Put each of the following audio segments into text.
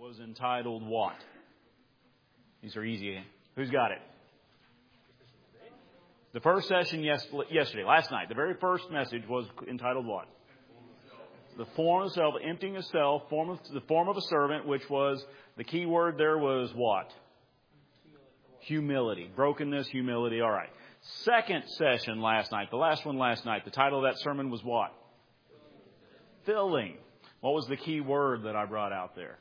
was entitled what? These are easy. Who's got it? The first session yesterday, last night, the very first message was entitled what? The form of self, emptying of self, the form of a servant, which was, the key word there was what? Humility. Brokenness, humility. All right. Second session last night, the last one last night, the title of that sermon was what? Filling. What was the key word that I brought out there?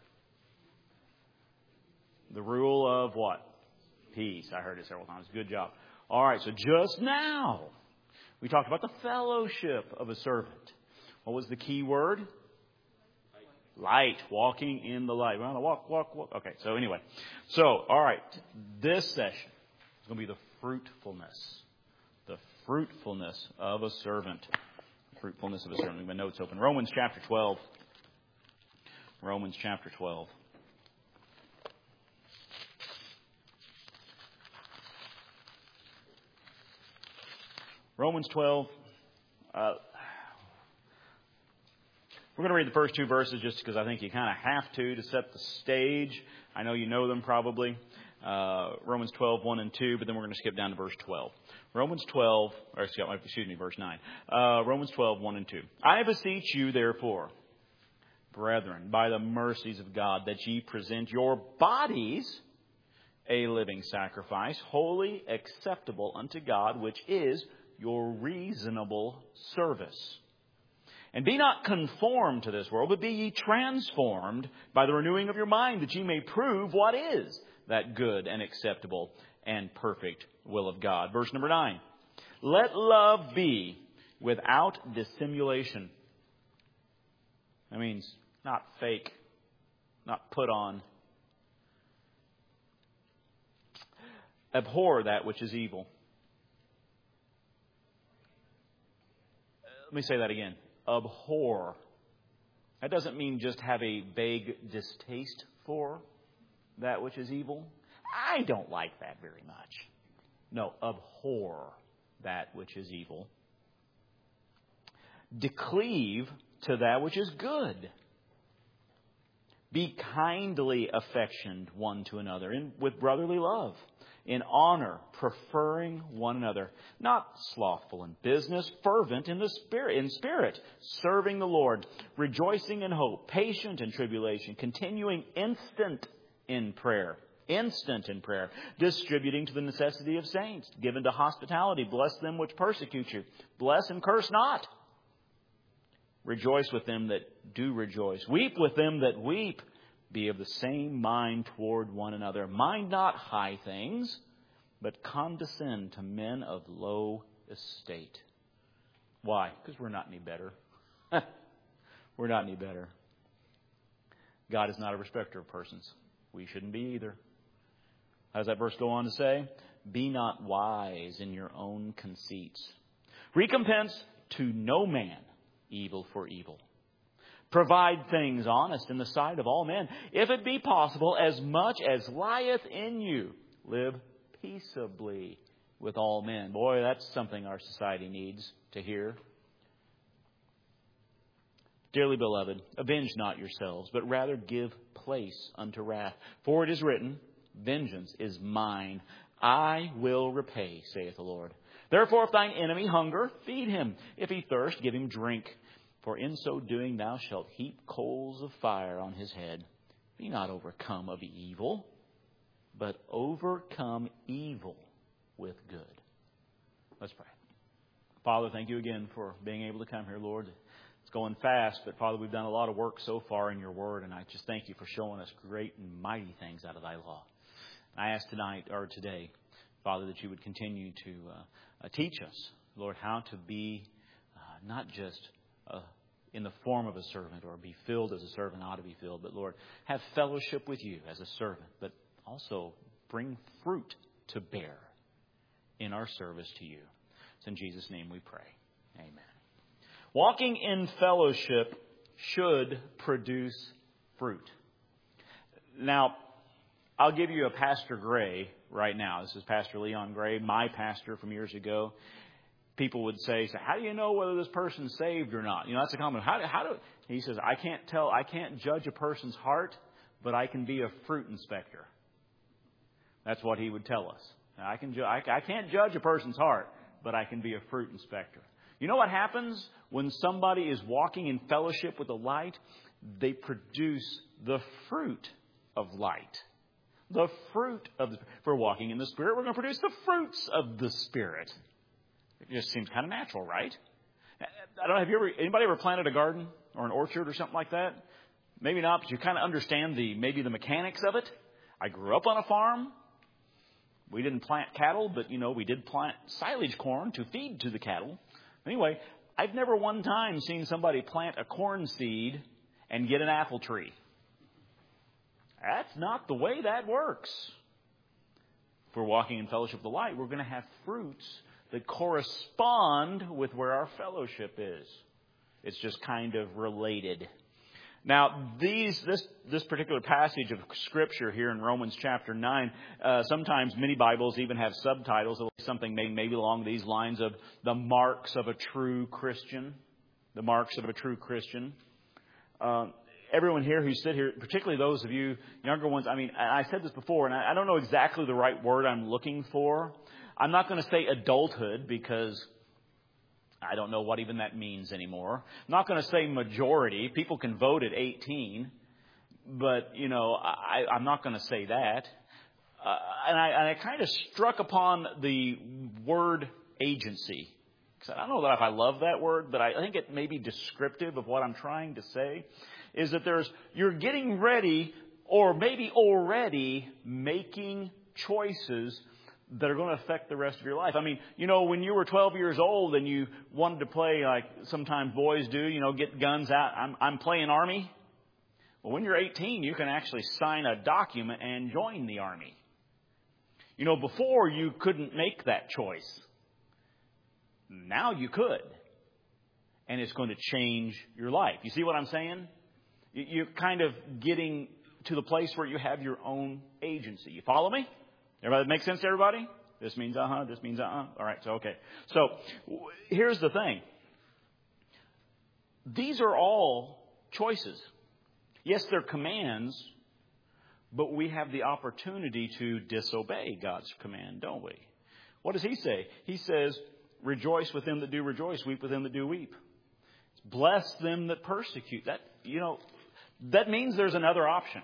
The rule of what? Peace. I heard it several times. Good job. All right, so just now, we talked about the fellowship of a servant. What was the key word? Light. Walking in the light. Well, walk. Okay, so anyway. So, all right, this session is going to be the fruitfulness. The fruitfulness of a servant. Fruitfulness of a servant. My notes open. Romans chapter 12. Romans chapter 12. Romans 12. We're going to read the first two verses just because I think you kind of have to set the stage. I know you know them probably. Romans 12, 1 and 2, but then we're going to skip down to verse 12. Romans 12, verse 9. Romans 12, 1 and 2. I beseech you, therefore, brethren, by the mercies of God, that ye present your bodies a living sacrifice, holy, acceptable unto God, which is your reasonable service. And be not conformed to this world, but be ye transformed by the renewing of your mind, that ye may prove what is that good and acceptable and perfect will of God. Verse number 9. Let love be without dissimulation. That means not fake, not put on. Abhor that which is evil. Let me say that again. Abhor. That doesn't mean just have a vague distaste for that which is evil. I don't like that very much. No, abhor that which is evil. Decleave to that which is good. Be kindly affectioned one to another with brotherly love. In honor, preferring one another, not slothful in business, fervent in spirit, serving the Lord, rejoicing in hope, patient in tribulation, continuing instant in prayer, distributing to the necessity of saints, given to hospitality, bless them which persecute you, bless and curse not. Rejoice with them that do rejoice, weep with them that weep. Be of the same mind toward one another. Mind not high things, but condescend to men of low estate. Why? Because we're not any better. We're not any better. God is not a respecter of persons. We shouldn't be either. How does that verse go on to say? Be not wise in your own conceits. Recompense to no man evil for evil. Provide things honest in the sight of all men. If it be possible, as much as lieth in you, live peaceably with all men. Boy, that's something our society needs to hear. Dearly beloved, avenge not yourselves, but rather give place unto wrath. For it is written, vengeance is mine. I will repay, saith the Lord. Therefore, if thine enemy hunger, feed him. If he thirst, give him drink. For in so doing thou shalt heap coals of fire on his head. Be not overcome of evil, but overcome evil with good. Let's pray. Father, thank you again for being able to come here, Lord. It's going fast, but Father, we've done a lot of work so far in your word, and I just thank you for showing us great and mighty things out of thy law. I ask today, Father, that you would continue to teach us, Lord, how to be not just in the form of a servant or be filled as a servant ought to be filled, but Lord, have fellowship with you as a servant, but also bring fruit to bear in our service to you. It's in Jesus' name we pray. Amen. Walking in fellowship should produce fruit. Now, I'll give you a Pastor Gray right now. This is Pastor Leon Gray, my pastor from years ago. People would say, how do you know whether this person's saved or not? You know, that's a comment. He says, I can't judge a person's heart but I can be a fruit inspector. That's what he would tell us. I can't judge a person's heart, but I can be a fruit inspector. You know what happens when somebody is walking in fellowship with the light? They produce the fruit of light. The fruit of if we're walking in the Spirit, we're going to produce the fruits of the Spirit. It just seems kind of natural, right? I don't know, anybody ever planted a garden or an orchard or something like that? Maybe not, but you kind of understand maybe the mechanics of it. I grew up on a farm. We didn't plant cattle, but, we did plant silage corn to feed to the cattle. Anyway, I've never one time seen somebody plant a corn seed and get an apple tree. That's not the way that works. If we're walking in fellowship with the light, we're going to have fruits that correspond with where our fellowship is. It's just kind of related. Now, this particular passage of Scripture here in Romans chapter 9, sometimes many Bibles even have subtitles, something maybe along these lines of the marks of a true Christian. The marks of a true Christian. Everyone here who sit here, particularly those of you younger ones, I said this before, and I don't know exactly the right word I'm looking for. I'm not going to say adulthood because I don't know what even that means anymore. I'm not going to say majority. People can vote at 18, but, I'm not going to say that. And I kind of struck upon the word agency. I don't know that if I love that word, but I think it may be descriptive of what I'm trying to say. Is that you're getting ready or maybe already making choices that are going to affect the rest of your life. When you were 12 years old and you wanted to play like sometimes boys do, get guns out. I'm playing Army. Well, when you're 18, you can actually sign a document and join the Army. Before you couldn't make that choice. Now you could. And it's going to change your life. You see what I'm saying? You're kind of getting to the place where you have your own agency. You follow me? Everybody make sense to everybody? This means this means All right, so okay. So here's the thing. These are all choices. Yes, they're commands, but we have the opportunity to disobey God's command, don't we? What does he say? He says, rejoice with them that do rejoice, weep with them that do weep. Bless them that persecute. That means there's another option.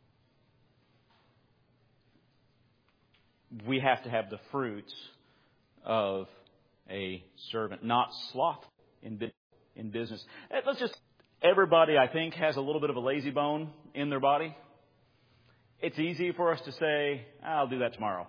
We have to have the fruits of a servant, not slothful in business. Everybody, I think, has a little bit of a lazy bone in their body. It's easy for us to say, I'll do that tomorrow.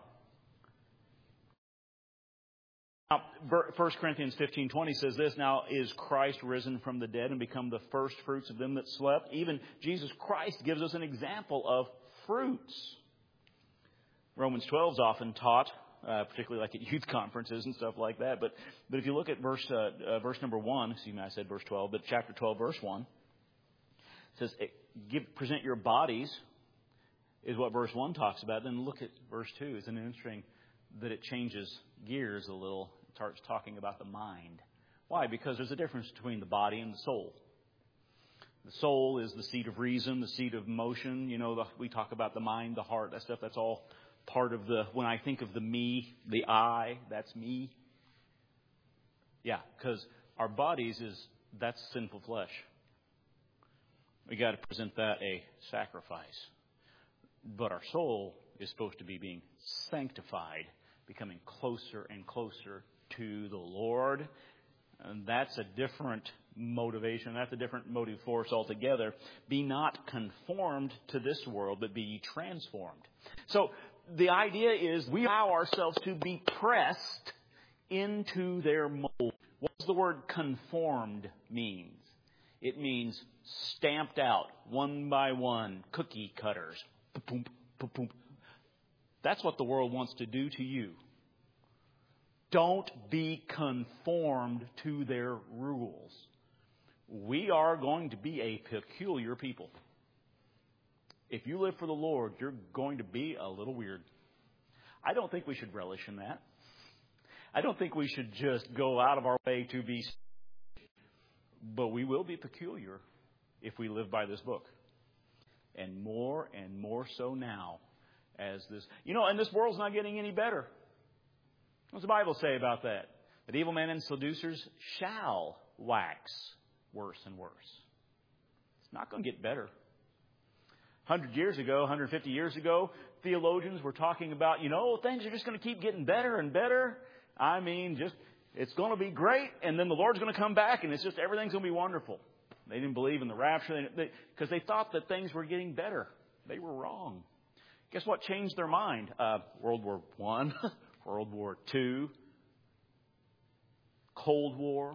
Now, 1 Corinthians 15:20 says this, now is Christ risen from the dead and become the first fruits of them that slept? Even Jesus Christ gives us an example of fruits. Romans 12 is often taught, particularly like at youth conferences and stuff like that. But if you look at verse number 1, I said verse 12, but chapter 12, verse 1, it says, present your bodies, is what verse 1 talks about. Then look at verse 2. It's interesting that it changes gears a little. It starts talking about the mind. Why? Because there's a difference between the body and the soul. The soul is the seat of reason, the seat of motion. We talk about the mind, the heart, that stuff. That's all part of when I think of the me, the I, that's me. Yeah, because our bodies that's sinful flesh. We got to present that a sacrifice. But our soul is supposed to be being sanctified, becoming closer and closer to the Lord. And that's a different motivation. That's a different motive force altogether. Be not conformed to this world, but be ye transformed. So the idea is we allow ourselves to be pressed into their mold. What does the word conformed mean? It means stamped out, one by one, cookie cutters. That's what the world wants to do to you. Don't be conformed to their rules. We are going to be a peculiar people. If you live for the Lord, you're going to be a little weird. I don't think we should relish in that. I don't think we should just go out of our way to be. But we will be peculiar if we live by this book. and more so now as this. And this world's not getting any better. What's the Bible say about that? That evil men and seducers shall wax worse and worse. It's not going to get better. 100 years ago, 150 years ago, theologians were talking about, things are just going to keep getting better and better. It's going to be great, and then the Lord's going to come back, and it's just everything's going to be wonderful. They didn't believe in the rapture because they thought that things were getting better. They were wrong. Guess what changed their mind? World War I, World War II, Cold War.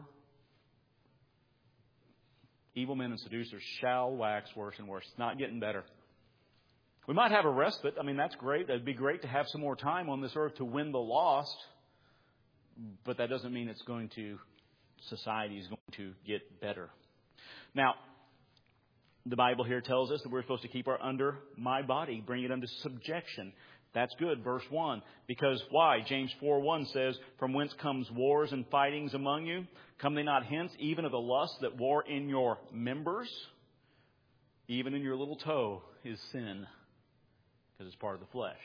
Evil men and seducers shall wax worse and worse. It's not getting better. We might have a respite. That's great. It'd be great to have some more time on this earth to win the lost. But that doesn't mean society is going to get better. Now, the Bible here tells us that we're supposed to keep under my body, bring it under subjection. That's good. Verse 1. Because why? James 4:1 says, "From whence comes wars and fightings among you? Come they not hence, even of the lust that war in your members? Even in your little toe is sin, because it's part of the flesh."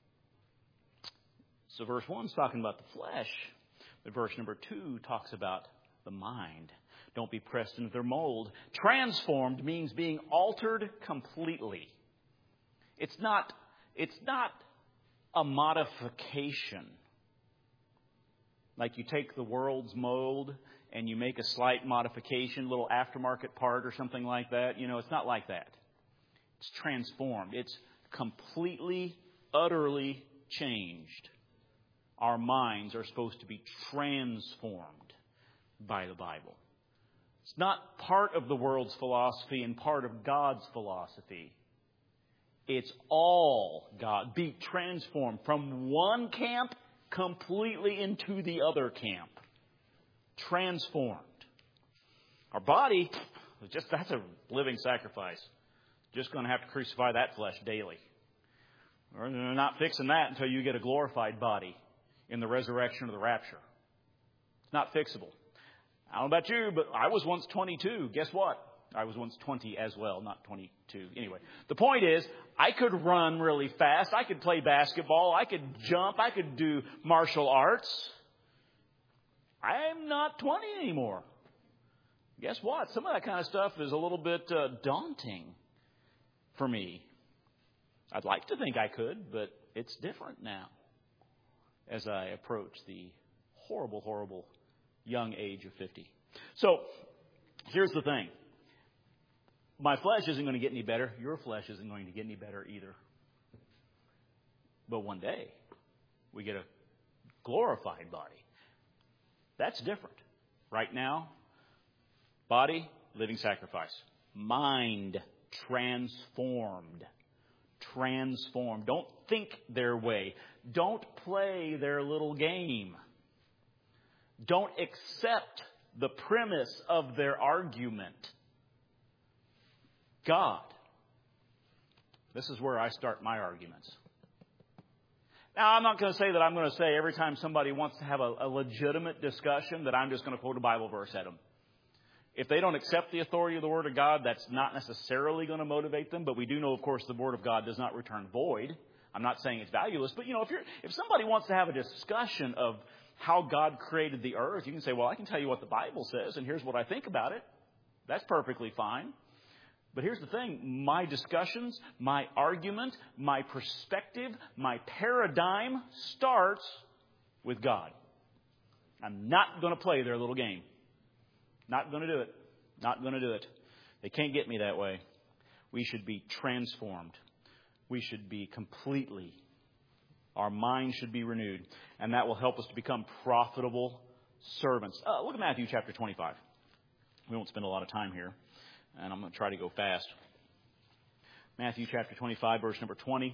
So verse 1 is talking about the flesh. But verse number 2 talks about the mind. Don't be pressed into their mold. Transformed means being altered completely. It's not a modification. Like you take the world's mold and you make a slight modification, little aftermarket part or something like that. It's not like that. It's transformed. It's completely, utterly changed. Our minds are supposed to be transformed by the Bible. It's not part of the world's philosophy and part of God's philosophy. It's all God. Be transformed from one camp completely into the other camp. Transformed. Our body, that's a living sacrifice. Just going to have to crucify that flesh daily. We're not fixing that until you get a glorified body in the resurrection or the rapture. It's not fixable. I don't know about you, but I was once 22. Guess what? I was once 20 as well, not 22. Anyway, the point is, I could run really fast. I could play basketball. I could jump. I could do martial arts. I'm not 20 anymore. Guess what? Some of that kind of stuff is a little bit daunting for me. I'd like to think I could, but it's different now as I approach the horrible, horrible young age of 50. So, here's the thing. My flesh isn't going to get any better. Your flesh isn't going to get any better either. But one day, we get a glorified body. That's different. Right now, body, living sacrifice. Mind, transformed. Transformed. Don't think their way. Don't play their little game. Don't accept the premise of their argument. God. This is where I start my arguments. Now, I'm not going to say that I'm going to say every time somebody wants to have a legitimate discussion that I'm just going to quote a Bible verse at them. If they don't accept the authority of the Word of God, that's not necessarily going to motivate them. But we do know, of course, the Word of God does not return void. I'm not saying it's valueless. But, if somebody wants to have a discussion of how God created the earth, you can say, well, I can tell you what the Bible says, and here's what I think about it. That's perfectly fine. But here's the thing. My discussions, my argument, my perspective, my paradigm starts with God. I'm not going to play their little game. Not going to do it. Not going to do it. They can't get me that way. We should be transformed. We should be completely. Our mind should be renewed. And that will help us to become profitable servants. Look at Matthew chapter 25. We won't spend a lot of time here. And I'm going to try to go fast. Matthew chapter 25, verse number 20.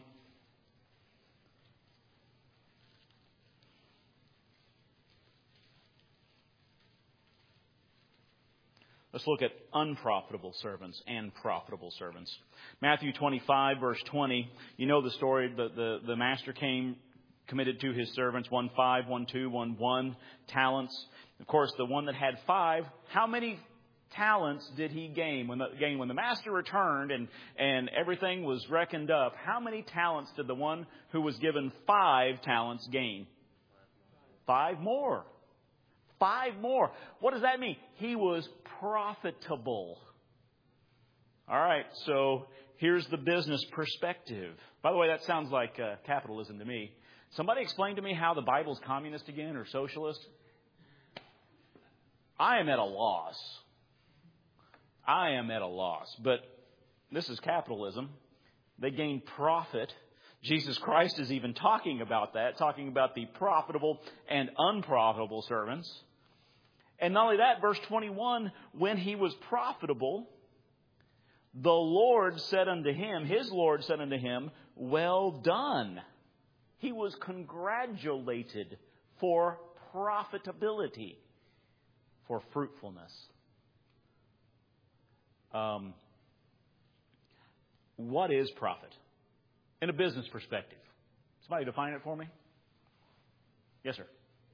Let's look at unprofitable servants and profitable servants. Matthew 25, verse 20. You know the story. The master came, committed to his servants 1 5, 1 2, 1 1 talents. Of course, the one that had 5, how many talents did he gain? When the master returned and everything was reckoned up, how many talents did the one who was given 5 talents gain? 5 more. 5 more. What does that mean? He was profitable. All right, so here's the business perspective. By the way, that sounds like capitalism to me. Somebody explain to me how the Bible's communist again or socialist. I am at a loss. But this is capitalism. They gain profit. Jesus Christ is even talking about that, talking about the profitable and unprofitable servants. And not only that, verse 21, when he was profitable, the Lord said unto him, his Lord said unto him, well done. He was congratulated for profitability, for fruitfulness. What is profit? In a business perspective. Somebody define it for me? Yes, sir.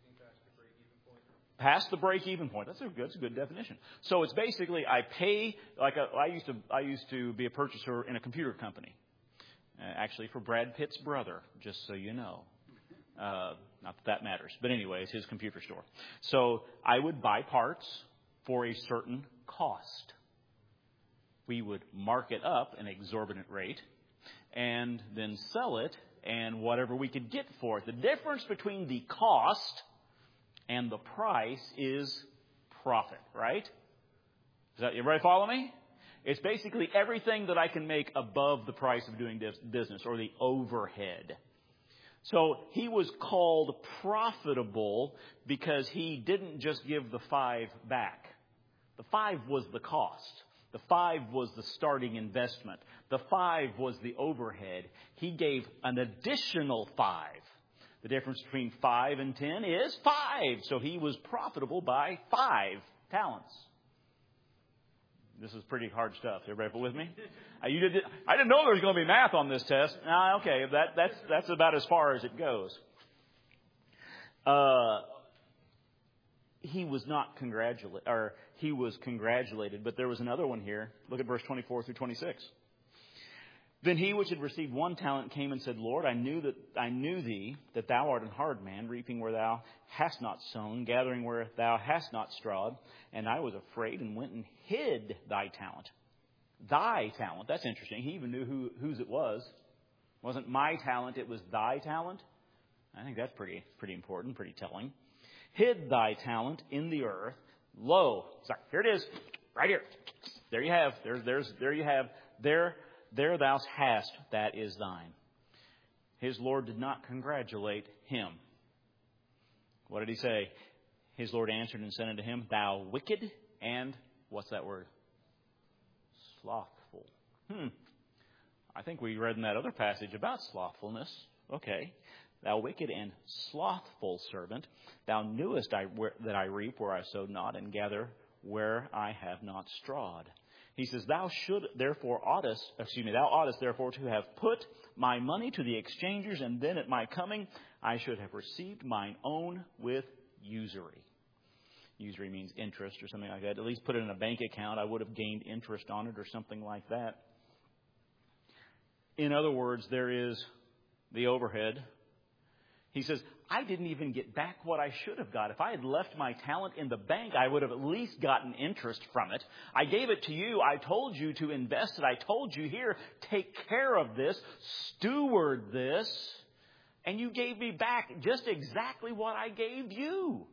Past the break-even point. That's a good definition. So it's basically I pay I used to be a purchaser in a computer company. Actually, for Brad Pitt's brother, just so you know. Not that matters. But anyway, it's his computer store. So I would buy parts for a certain cost. We would mark it up an exorbitant rate and then sell it and whatever we could get for it. The difference between the cost and the price is profit, right? Everybody follow me? It's basically everything that I can make above the price of doing business or the overhead. So he was called profitable because he didn't just give the 5 back. The 5 was the cost. The 5 was the starting investment. The 5 was the overhead. He gave an additional 5. The difference between 5 and 10 is 5. So he was profitable by 5 talents. This is pretty hard stuff. Everybody with me? I didn't know there was going to be math on this test. Okay, that's about as far as it goes. He was not congratulated, or he was congratulated, but there was another one here. Look at verse 24 through 26. Then he which had received 1 talent came and said, Lord, I knew thee, that thou art an hard man, reaping where thou hast not sown, gathering where thou hast not strawed. And I was afraid and went and hid thy talent. Thy talent. That's interesting. He even knew whose it was. It wasn't my talent, it was thy talent. I think that's pretty important, pretty telling. Hid thy talent in the earth. Lo, sorry, here it is, right here. There you have. There you have. There thou hast, that is thine. His Lord did not congratulate him. What did he say? His Lord answered and said unto him, thou wicked and, what's that word? Slothful. I think we read in that other passage about slothfulness. Okay. Thou wicked and slothful servant, thou knewest that I reap where I sowed not, and gather where I have not strawed. He says, thou oughtest therefore to have put my money to the exchangers, and then at my coming I should have received mine own with usury. Usury means interest or something like that. At least put it in a bank account. I would have gained interest on it or something like that. In other words, there is the overhead. He says, I didn't even get back what I should have got. If I had left my talent in the bank, I would have at least gotten interest from it. I gave it to you. I told you to invest it. I told you here, take care of this, steward this. And you gave me back just exactly what I gave you.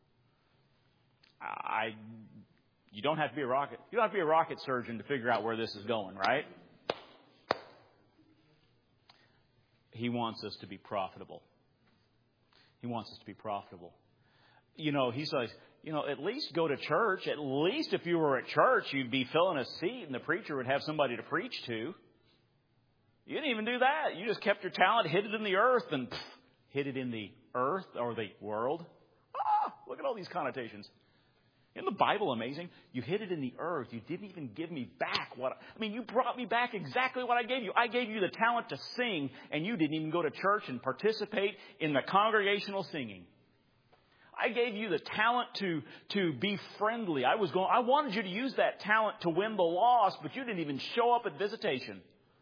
You don't have to be a rocket surgeon to figure out where this is going, right? He wants us to be profitable. He wants us to be profitable. He says, at least go to church. At least if you were at church, you'd be filling a seat and the preacher would have somebody to preach to. You didn't even do that. You just kept your talent, hid it in the earth, and hid it in the earth or the world. Look at all these connotations. Isn't the Bible amazing? You hid it in the earth. You didn't even give me back you brought me back exactly what I gave you. I gave you the talent to sing, and you didn't even go to church and participate in the congregational singing. I gave you the talent to be friendly. I wanted you to use that talent to win the lost, but you didn't even show up at visitation.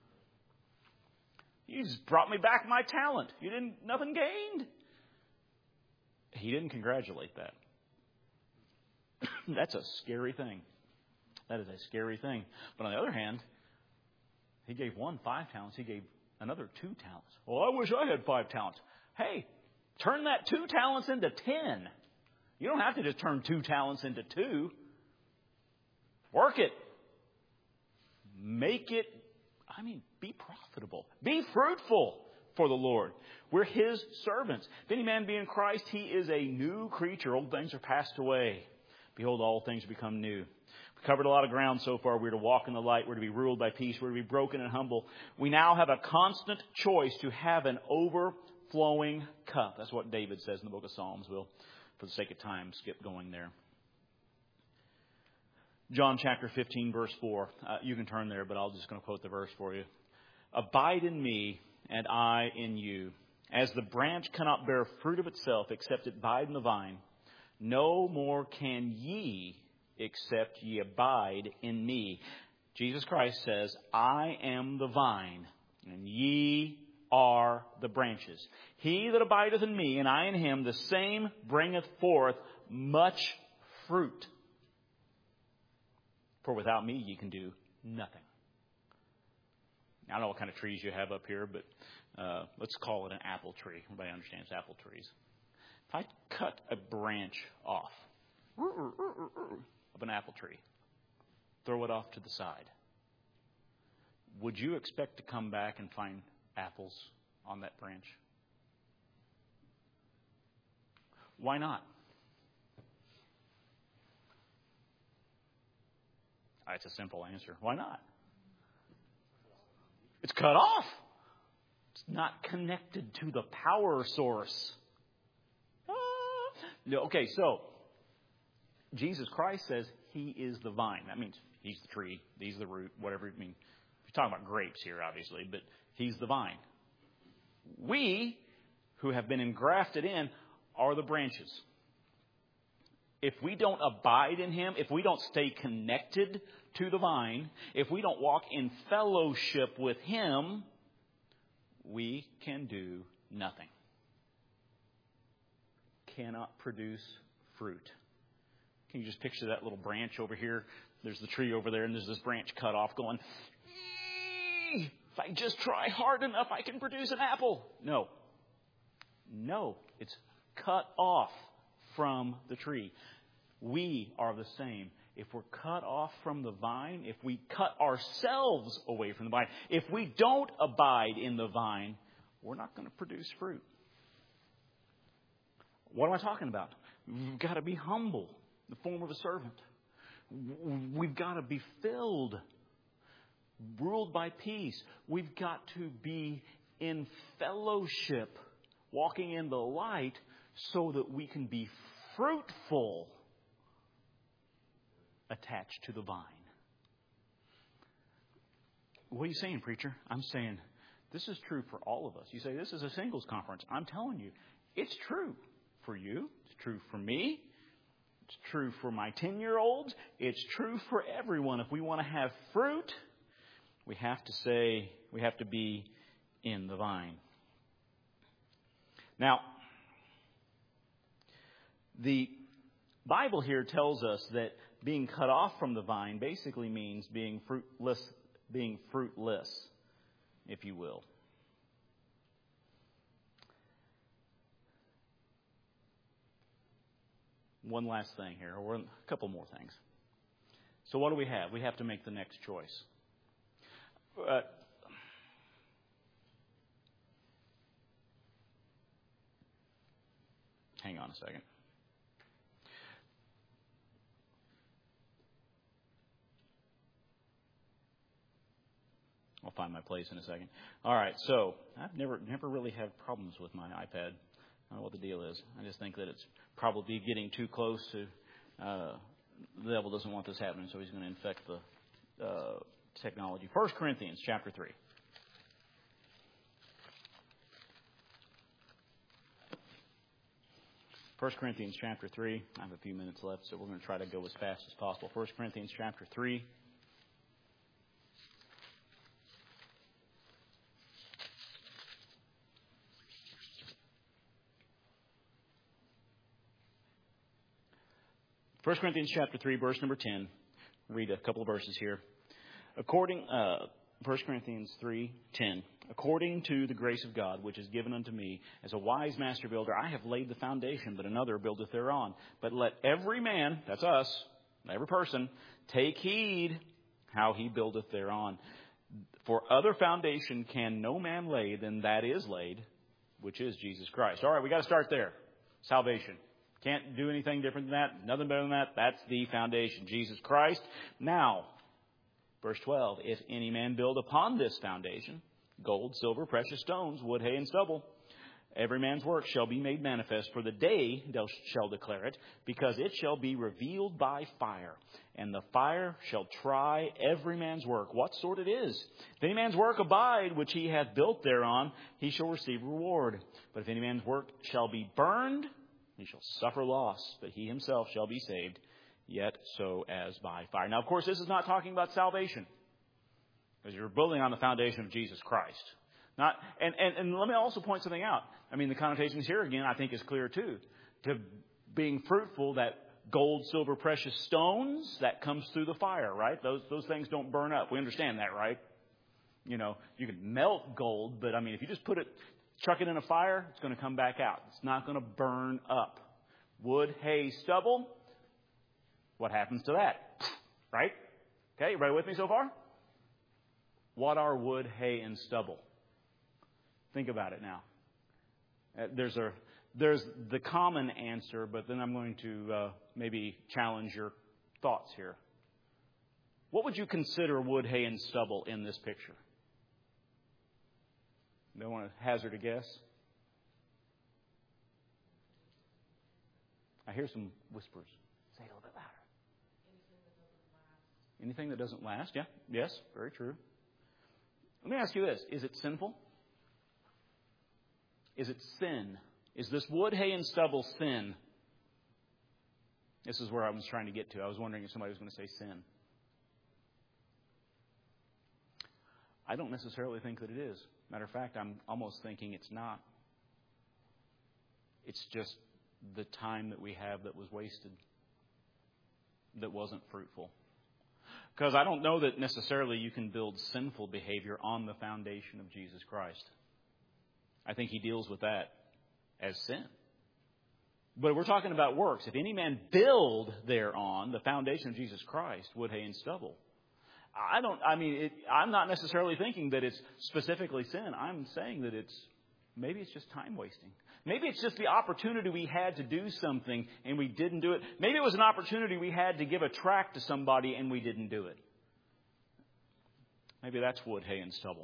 You just brought me back my talent. Nothing gained. He didn't congratulate that. That's a scary thing. That is a scary thing. But on the other hand, he gave one 5 talents. He gave another 2 talents. Well, I wish I had 5 talents. Hey, turn that 2 talents into 10. You don't have to just turn 2 talents into 2. Work it. Make it, be profitable. Be fruitful for the Lord. We're His servants. If any man be in Christ, he is a new creature. Old things are passed away. Behold, all things become new. We've covered a lot of ground so far. We're to walk in the light. We're to be ruled by peace. We're to be broken and humble. We now have a constant choice to have an overflowing cup. That's what David says in the book of Psalms. We'll, for the sake of time, skip going there. John chapter 15, verse 4. You can turn there, but I'm just going to quote the verse for you. Abide in me, and I in you. As the branch cannot bear fruit of itself, except it abide in the vine, no more can ye, except ye abide in me. Jesus Christ says, I am the vine, and ye are the branches. He that abideth in me, and I in him, the same bringeth forth much fruit. For without me ye can do nothing. I don't know what kind of trees you have up here, but let's call it an apple tree. Everybody understands apple trees. If I cut a branch off of an apple tree, throw it off to the side, would you expect to come back and find apples on that branch? Why not? It's a simple answer. Why not? It's cut off. It's not connected to the power source. No, okay, so Jesus Christ says He is the vine. That means He's the tree, He's the root, whatever you mean. We're talking about grapes here, obviously, but He's the vine. We, who have been engrafted in, are the branches. If we don't abide in Him, if we don't stay connected to the vine, if we don't walk in fellowship with Him, we can do nothing. Cannot produce fruit. Can you just picture that little branch over here? There's the tree over there, and there's this branch cut off going, if I just try hard enough, I can produce an apple. No. It's cut off from the tree. We are the same. If we're cut off from the vine, if we cut ourselves away from the vine, if we don't abide in the vine, we're not going to produce fruit. What am I talking about? We've got to be humble in the form of a servant. We've got to be filled, ruled by peace. We've got to be in fellowship, walking in the light, so that we can be fruitful attached to the vine. What are you saying, preacher? I'm saying this is true for all of us. You say this is a singles conference. I'm telling you, it's true for you. It's true for me. It's true for my 10-year-olds. It's true for everyone. If we want to have fruit, we have to be in the vine. Now, the Bible here tells us that being cut off from the vine basically means being fruitless, if you will. One last thing here, or a couple more things. So what do we have? We have to make the next choice. Hang on a second. I'll find my place in a second. All right, so I've never really had problems with my iPad. I don't know what the deal is. I just think that it's probably getting too close to. The devil doesn't want this happening, so he's going to infect the technology. 1 Corinthians chapter 3. 1 Corinthians chapter 3. I have a few minutes left, so we're going to try to go as fast as possible. 1 Corinthians chapter 3. First Corinthians chapter 3, verse number 10. Read a couple of verses here. 1 Corinthians 3:10. According to the grace of God, which is given unto me, as a wise master builder, I have laid the foundation, but another buildeth thereon. But let every man, that's us, every person, take heed how he buildeth thereon. For other foundation can no man lay than that is laid, which is Jesus Christ. All right, we got to start there. Salvation. Can't do anything different than that. Nothing better than that. That's the foundation. Jesus Christ. Now, verse 12. If any man build upon this foundation, gold, silver, precious stones, wood, hay, and stubble, every man's work shall be made manifest, for the day shall declare it, because it shall be revealed by fire. And the fire shall try every man's work, what sort it is. If any man's work abide, which he hath built thereon, he shall receive reward. But if any man's work shall be burned, he shall suffer loss, but he himself shall be saved, yet so as by fire. Now, of course, this is not talking about salvation, because you're building on the foundation of Jesus Christ. And let me also point something out. I mean, the connotations here, again, I think is clear, too. To being fruitful, that gold, silver, precious stones, that comes through the fire, right? Those things don't burn up. We understand that, right? You know, you can melt gold, but, I mean, if you just chuck it in a fire, it's going to come back out. It's not going to burn up. Wood, hay, stubble, what happens to that? Right? Okay, everybody with me so far? What are wood, hay, and stubble? Think about it now. There's the common answer, but then I'm going to maybe challenge your thoughts here. What would you consider wood, hay, and stubble in this picture? Don't want to hazard a guess? I hear some whispers. Say it a little bit louder. Anything that doesn't last? Yeah. Yes, very true. Let me ask you this. Is it sinful? Is it sin? Is this wood, hay, and stubble sin? This is where I was trying to get to. I was wondering if somebody was going to say sin. I don't necessarily think that it is. Matter of fact, I'm almost thinking it's not. It's just the time that we have that was wasted, that wasn't fruitful. Because I don't know that necessarily you can build sinful behavior on the foundation of Jesus Christ. I think he deals with that as sin. But we're talking about works. If any man build thereon the foundation of Jesus Christ, wood, hay, and stubble. I'm not necessarily thinking that it's specifically sin. I'm saying that maybe it's just time wasting. Maybe it's just the opportunity we had to do something and we didn't do it. Maybe it was an opportunity we had to give a tract to somebody and we didn't do it. Maybe that's wood, hay, and stubble.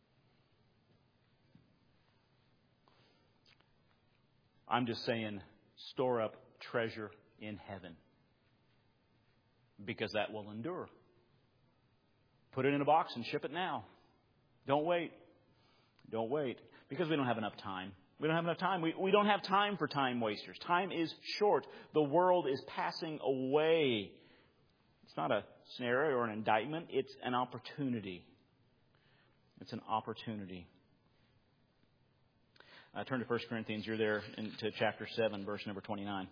I'm just saying, store up treasure in heaven, because that will endure. Put it in a box and ship it now. Don't wait. Don't wait. Because we don't have enough time. We don't have enough time. We don't have time for time wasters. Time is short. The world is passing away. It's not a scenario or an indictment. It's an opportunity. It's an opportunity. Turn to 1 Corinthians. You're there into chapter 7, verse number 29.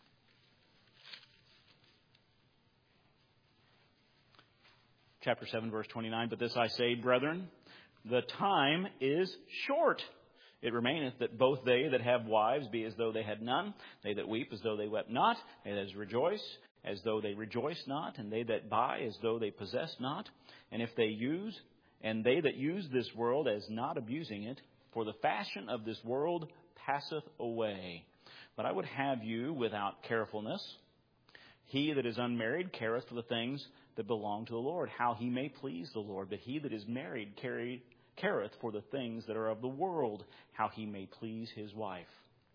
Chapter 7, verse 29. But this I say, brethren, the time is short. It remaineth that both they that have wives be as though they had none, they that weep as though they wept not, they that rejoice as though they rejoice not, and they that buy as though they possess not. And if they that use this world as not abusing it, for the fashion of this world passeth away. But I would have you without carefulness. He that is unmarried careth for the things that belong to the Lord, how he may please the Lord. But he that is married careth for the things that are of the world, how he may please his wife.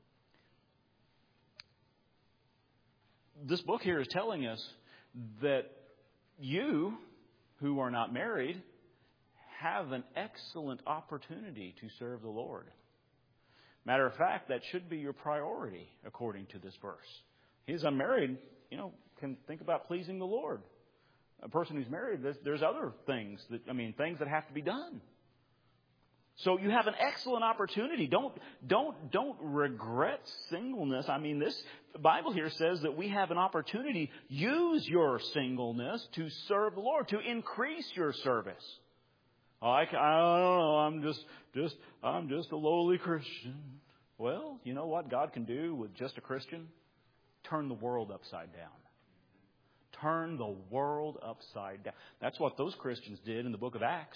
This book here is telling us that you, who are not married, have an excellent opportunity to serve the Lord. Matter of fact, that should be your priority according to this verse. He's unmarried, can think about pleasing the Lord. A person who's married, there's other things things that have to be done. So you have an excellent opportunity. Don't regret singleness. The Bible here says that we have an opportunity. Use your singleness to serve the Lord, to increase your service. I don't know. I'm just a lowly Christian. Well, you know what God can do with just a Christian? Turn the world upside down. Turn the world upside down. That's what those Christians did in the book of Acts.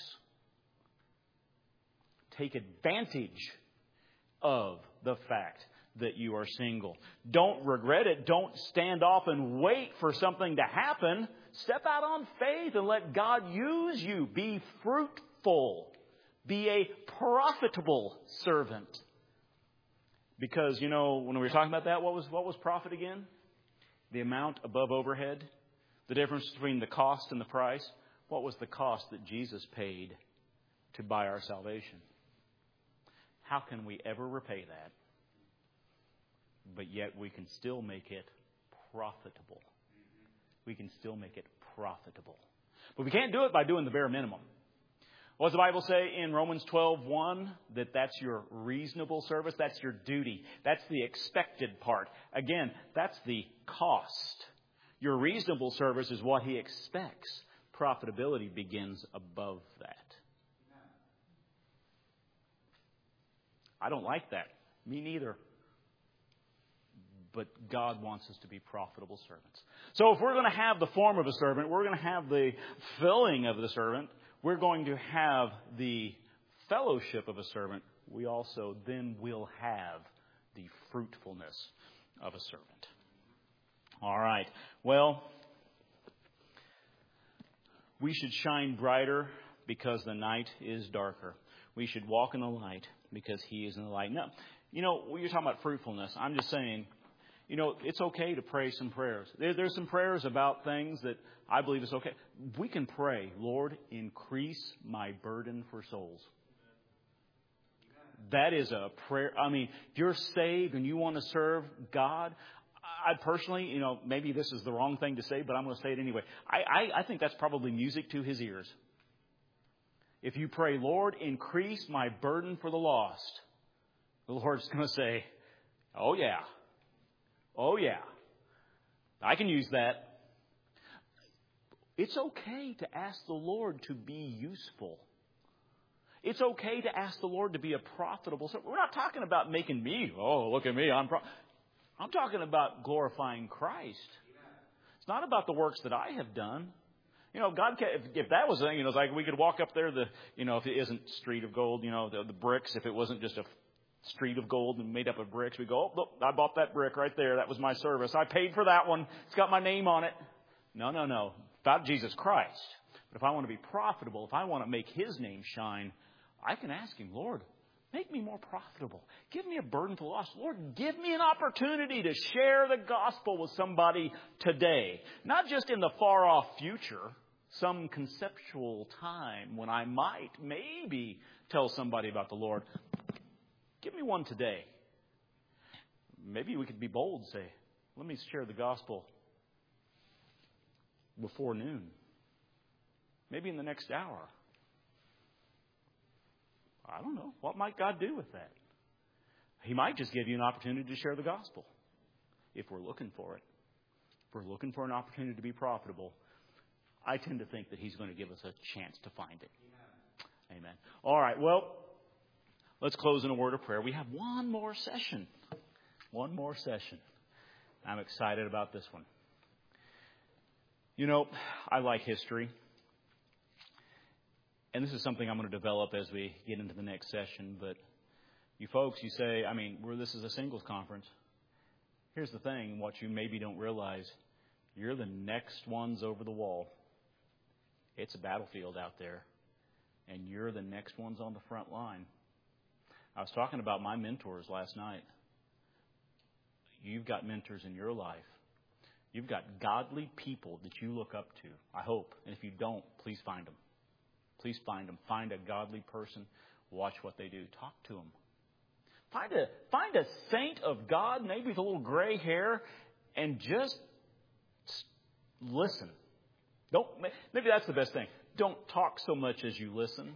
Take advantage of the fact that you are single. Don't regret it. Don't stand off and wait for something to happen. Step out on faith and let God use you. Be fruitful. Be a profitable servant. Because, when we were talking about that, what was profit again? The amount above overhead. The difference between the cost and the price. What was the cost that Jesus paid to buy our salvation? How can we ever repay that? But yet we can still make it profitable. We can still make it profitable. But we can't do it by doing the bare minimum. What does the Bible say in Romans 12:1? That's your reasonable service. That's your duty. That's the expected part. Again, that's the cost. Your reasonable service is what He expects. Profitability begins above that. I don't like that. Me neither. But God wants us to be profitable servants. So if we're going to have the form of a servant, we're going to have the filling of the servant, we're going to have the fellowship of a servant, we also then will have the fruitfulness of a servant. All right. Well, we should shine brighter because the night is darker. We should walk in the light because He is in the light. Now, when you're talking about fruitfulness, I'm just saying, it's okay to pray some prayers. There's some prayers about things that I believe is okay. We can pray, Lord, increase my burden for souls. That is a prayer. If you're saved and you want to serve God, I personally, maybe this is the wrong thing to say, but I'm going to say it anyway. I think that's probably music to His ears. If you pray, Lord, increase my burden for the lost, the Lord's going to say, oh yeah. Oh yeah. I can use that. It's okay to ask the Lord to be useful. It's okay to ask the Lord to be a profitable servant. We're not talking about making me, look at me, I'm talking about glorifying Christ. It's not about the works that I have done. God, if that was, it's like we could walk up there, if it isn't street of gold, the bricks, if it wasn't just a street of gold and made up of bricks, we go, look, I bought that brick right there. That was my service. I paid for that one. It's got my name on it. No. About Jesus Christ. But if I want to be profitable, if I want to make His name shine, I can ask Him, Lord, make me more profitable. Give me a burden for the lost. Lord, give me an opportunity to share the gospel with somebody today. Not just in the far off future, some conceptual time when I might maybe tell somebody about the Lord. Give me one today. Maybe we could be bold and say, let me share the gospel before noon. Maybe in the next hour. I don't know. What might God do with that? He might just give you an opportunity to share the gospel if we're looking for it. If we're looking for an opportunity to be profitable, I tend to think that He's going to give us a chance to find it. Amen. All right. Well, let's close in a word of prayer. We have one more session. One more session. I'm excited about this one. I like history. And this is something I'm going to develop as we get into the next session. But you folks, you say, this is a singles conference. Here's the thing, what you maybe don't realize, you're the next ones over the wall. It's a battlefield out there. And you're the next ones on the front line. I was talking about my mentors last night. You've got mentors in your life. You've got godly people that you look up to, I hope. And if you don't, please find them. Please find them. Find a godly person. Watch what they do. Talk to them. Find a saint of God, maybe with a little gray hair, and just listen. Maybe that's the best thing. Don't talk so much as you listen.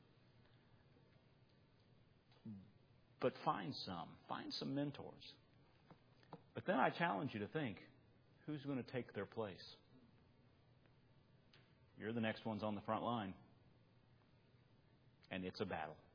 But find some mentors. But then I challenge you to think, who's going to take their place? You're the next ones on the front line. And it's a battle.